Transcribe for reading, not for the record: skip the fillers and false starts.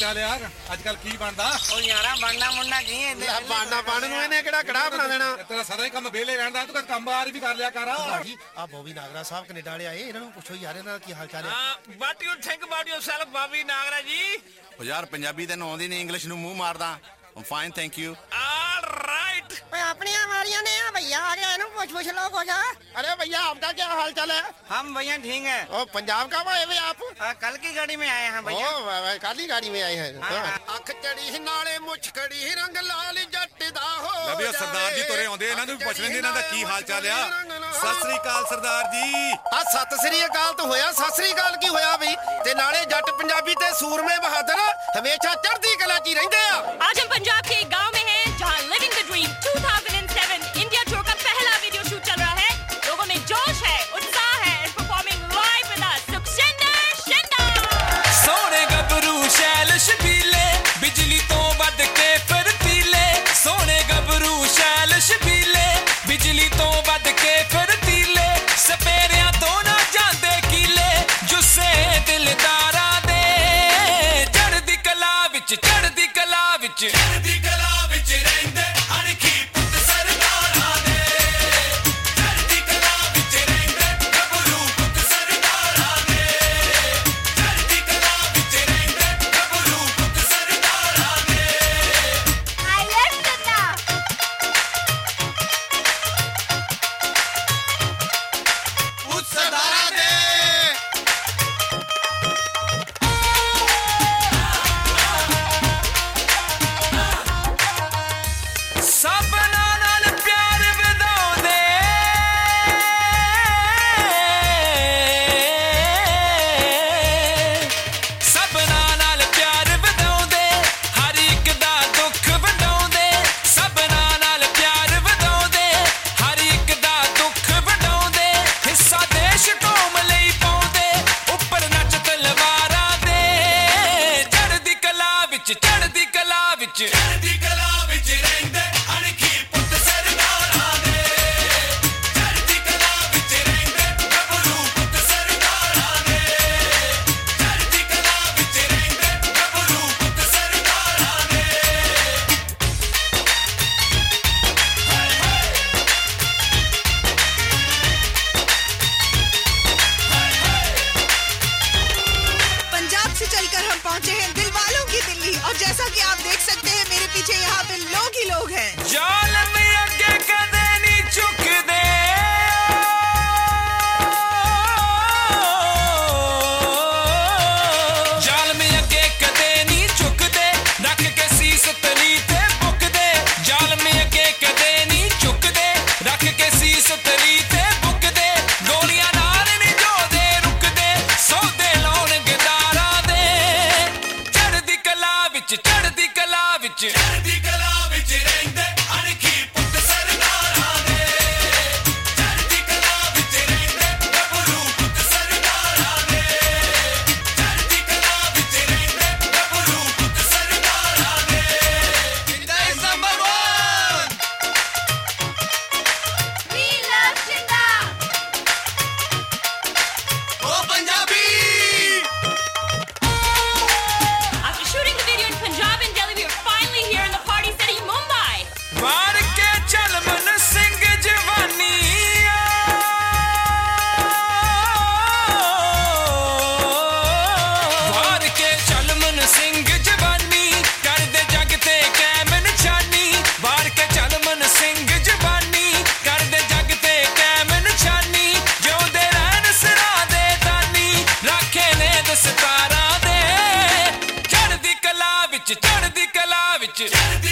ਚਾਲ ਯਾਰ ਅੱਜ ਕੱਲ ਕੀ ਬਣਦਾ ਉਹ ਯਾਰਾ ਬਣਨਾ ਮੁੰਨਾ ਕੀ ਹੈ ਬਾਣਾ ਬਣ ਨੂੰ ਇਹਨੇ ਕਿਹੜਾ ਕੜਾ ਬਣਾ ਦੇਣਾ ਤੇਰਾ ਸਦਾ ਹੀ ਕੰਮ ਵਿਹਲੇ ਰਹਿੰਦਾ ਤੂੰ ਕੰਮ ਬਾਹਰ ਵੀ ਕਰ ਲਿਆ ਕਰ ਜੀ ਆ ਬੋਬੀ ਨਾਗਰਾ ਸਾਹਿਬ ਕੈਨੇਡਾ ਵਾਲੇ ਆਏ ਇਹਨਾਂ ਨੂੰ ਪੁੱਛੋ ਯਾਰ ਇਹਨਾਂ ਦਾ ਕੀ ਹਾਲ ਚਾਲ ਹੈ what you think about yourself Bobby Nagra ji ਉਹ ਯਾਰ ਪੰਜਾਬੀ ਤੈਨੂੰ ਆਉਂਦੀ ਨਹੀਂ ਇੰਗਲਿਸ਼ ਨੂੰ ਮੂੰਹ ਮਾਰਦਾ ਫਾਈਨ ਥੈਂਕ ਯੂ ਆਲਰਾਈਟ ਓਏ ਆਪਣੀਆਂ ਵਾਰੀਆਂ ਨੇ ਆ ਭਈਆ आ गया इन्हों पूछ लो कुछ अरे भैया आपका क्या हाल चाल है हम भैया ठीक है ओ पंजाब का आए हुए आप कल की गाड़ी में आए हैं भैया ओ काली गाड़ी में आए हैं अख चढ़ी नाले मुछ खड़ी रंग लाल जट दा हो ਨਬੀ ਸਰਦਾਰ ਜੀ ਤੁਰੇ ਆਉਂਦੇ ਇਹਨਾਂ ਨੂੰ ਵੀ ਪੁੱਛ ਲੈਂਦੇ ਇਹਨਾਂ ਦਾ ਕੀ ਹਾਲ ਚਾਲ ਆ ਸਤਿ ਸ੍ਰੀ ਅਕਾਲ ਸਰਦਾਰ ਜੀ ਆ ਸਤਿ ਸ੍ਰੀ ਅਕਾਲ ਤਾਂ ਹੋਇਆ ਸਤਿ ਸ੍ਰੀ ਅਕਾਲ ਕੀ ਹੋਇਆ ਬਈ ਤੇ ਨਾਲੇ ਜੱਟ ਪੰਜਾਬੀ ਤੇ ਸੂਰਮੇ ਬਹਾਦਰ ਹਮੇਸ਼ਾ ਚੜ੍ਹਦੀ ਕਲਾ 'ਚ ਹੀ ਰਹਿੰਦੇ ਆ आज हम पंजाब के एक गांव में हैं जहां living the dream 2007 India tour का पहला वीडियो शूट चल रहा है लोगों में जोश है उत्साह है performing live with us Sukhjinder Shinda सोने गबरू शैल शबीले बिजली तो वध के फरतीले सोने गबरू शैल शबीले बिजली तो वध के फरतीले सपेरिया तो ना जांदे कीले जुस्से दिलदारा दे चढ़दी कला विच चढ़दी कला विच रहिंदे अणखी पुत सरदारां दे चढ़दी कला विच रहिंदे गबरू पुत सरदारां दे चढ़दी कला विच रहिंदे गबरू पुत सरदारां दे आई लव शिंदा ਪੁੱਤ ਸਰਦਾਰਾਂ ਦੇ सबना नाल प्यार वधाउंदे सबना नाल प्यार वधाउंदे हर एक दा दुख वंडाउंदे सबना नाल प्यार वधाउंदे हर एक दा दुख वंडाउंदे हिस्सा देश कौम लई पाउंदे उपर नच तलवारां दे चढ़दी कला विच चढ़दी कला विच रहिंदे अणखी पुत सरदारां दे चढ़दी कला विच रहिंदे गबरू पुत सरदारां दे चढ़दी कला विच रहिंदे गबरू पुत सरदारां दे पंजाब से चलकर हम पहुंचे हैं दिल वालों की दिल्ली और जैसा कि आप देख सकते हैं मेरे पीछे यहाँ पे लोग ही लोग हैं जालम अगे कदे नहीं झुकदे जालम अगे कदे नहीं झुकदे रख के सीस तली ते बुकदे जालम अगे कदे नहीं झुकदे रख के सीस तली ते बुकदे गोलियां नाल नहीं जोदे रुकदे सौदे लाउण गदारा दे चढ़दी कला विच रहिंदे अणखी पुत सरदारां दे चढ़दी कला विच रहिंदे गबरू पुत सरदारां दे चढ़दी कला विच रहिंदे गबरू पुत सरदारां दे जिंदा is number 1 we love Shinda ओ Punjabi After shooting the video in Punjab and Delhi we are finally here in the party city Mumbai वार के चल मन सिंह जवानी वार के चल मन सिंह जवानी कर दे जग ते कैम निशानी वार के चल मन सिंह जवानी कर दे जग ते कैम निशानी जिउंदे रहन सिरां दे दानी राखे ने दस्तारां दे चढ़दी कला विच